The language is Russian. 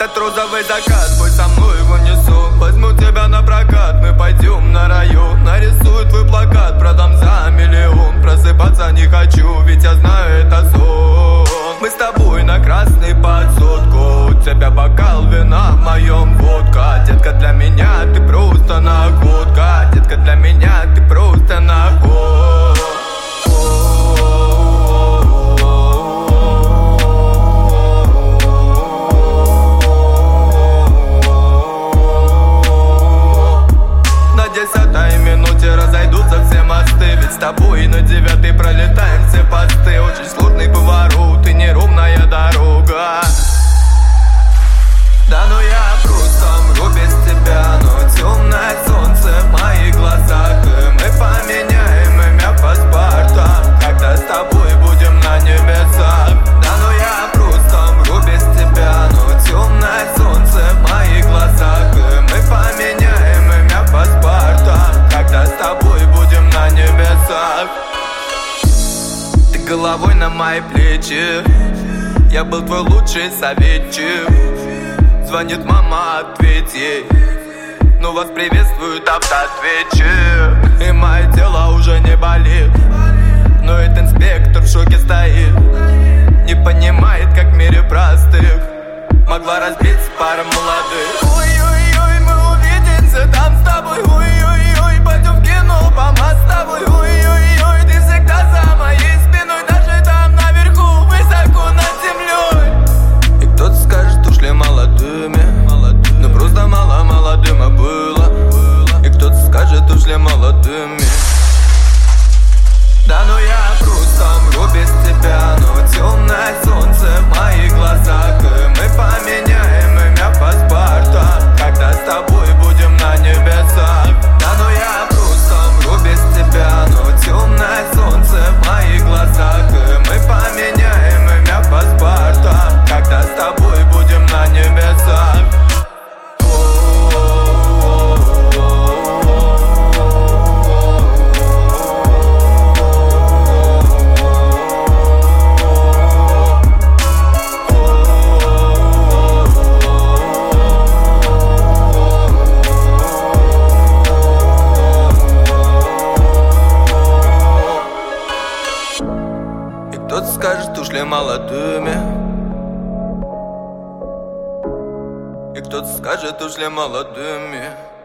Этот розовый закат, пусть со мной его несут. Возьму тебя на прокат, мы пойдем на район. Нарисую твой плакат, продам за миллион. Просыпаться не хочу, ведь я знаю, это сон. Мы с тобой на красный под сотку. У тебя бокал вина, в моем водка. Детка, для меня ты просто находка. Детка, для меня ты просто находка. На 10-й минуте разойдутся все мосты. Ведь с тобой на 9-й пролетаем все посты. Очень сложный поворот и неровная дорога. Да ну я просто умру без тебя. Но темное солнце в моих глазах. И мы поменяем имя в паспортах, когда с тобой будем на небесах. Да ну я просто умру без тебя. Но темное солнце в моих глазах. И мы поменяем имя в паспортах, когда с тобой будем на небесах. Ты головой на мои плечи. Я был твой лучший советчик. Звонит мама, ответь ей. Ну вас приветствует автоответчик. И мое тело уже не болит. Но этот инспектор в шоке стоит. Не понимает, как в мире простых могла разбиться пара молодых. Ой-ой-ой, мы увидимся там с тобой. Ой-ой-ой, пойдем в кино, помаз с тобой. Ой-ой-ой, ты всегда за моей спиной. Даже там наверху, высоко над землей. И кто-то скажет, ушли молодыми. Но просто мало дыма было. И кто-то скажет, ушли молодыми. Да ну я просто умру без тебя. Но темное солнце в моих глазах. И мы поменяем имя в паспортах, когда с тобой будем на небесах. Да ну я просто умру без тебя. Но темное солнце в моих глазах. И мы поменяем имя в паспортах, когда с тобой будем на небесах. Кто-то скажет, ушли молодыми. И кто-то скажет, ушли молодыми.